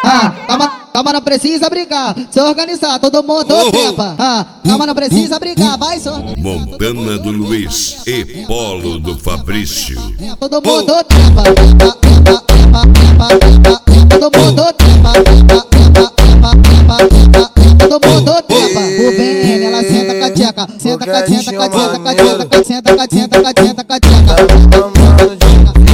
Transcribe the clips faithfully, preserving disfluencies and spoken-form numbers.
Ah, calma, calma, não precisa brigar. Se organizar, todo mundo Oh, oh. trepa. Ah, calma, não precisa brigar. Vai se organizar. Montana do Luiz e Polo do Fabrício. Todo mundo trepa. Trepa, trepa, trepa, trepa, trepa. Todo mundo trepa. Trepa, trepa, trepa, trepa, trepa. Todo mundo trepa. O B N, ela senta com a tcheca. Senta com a tcheca, com a tcheca, com a tcheca. Senta com a tcheca, com a tcheca, com a tcheca.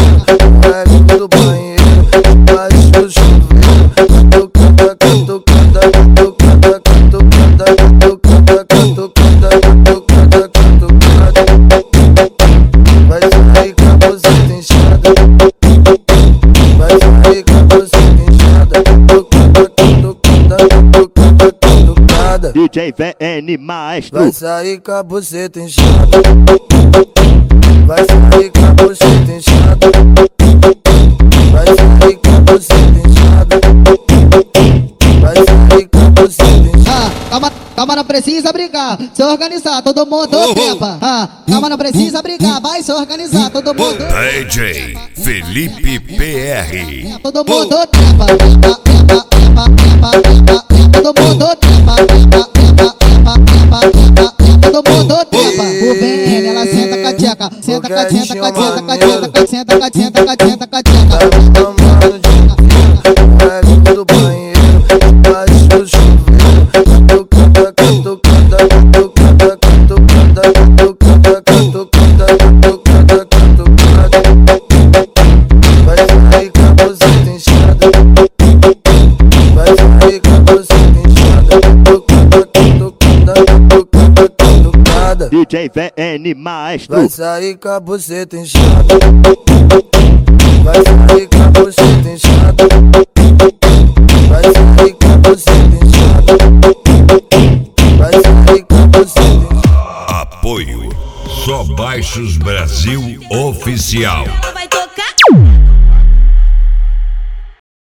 Do banheiro, mas do chuveiro, catucada, catucada, catucada, catucada, catucada, catucada, catucada. Vai sair com a buceta inchada, vai sair com a buceta inchada, catucada, catucada, catucada, catucada. D J V N Maestro. Vai sair com a buceta inchada, vai sair com a buceta inchada. Vai sair com a buceta inchada, vai sair com a buceta inchada. Ah, calma, calma, não precisa brigar. Se organizar, todo mundo Oh, oh. trepa. Ah, calma, não precisa brigar. Vai se organizar, todo mundo. D J Felipe P R. Todo mundo trepa. Trepa, trepa, trepa, trepa, trepa. Todo mundo trepa. Trepa, trepa, trepa, trepa, trepa. Todo mundo trepa. O B N, ela senta com a tcheca. Senta com a tcheca, com a tcheca, com a tcheca. Senta com a tcheca, com a tcheca, com a tcheca. Mamando de velho do banheiro, mas do chuveiro, catucada, catucada, catucada, catucada, catucada, catucada, catucada, catucada. Vai sair com a buceta inchada, vai sair com a buceta inchada, catucada, catucada, catucada, catucada. D J V N Maestro. Vai sair com a buceta inchada, vai sair com a buceta inchada, vai sair com a buceta inchada, vai sair com a buceta inchada. Apoio Só Baixos Brasil Oficial. Vai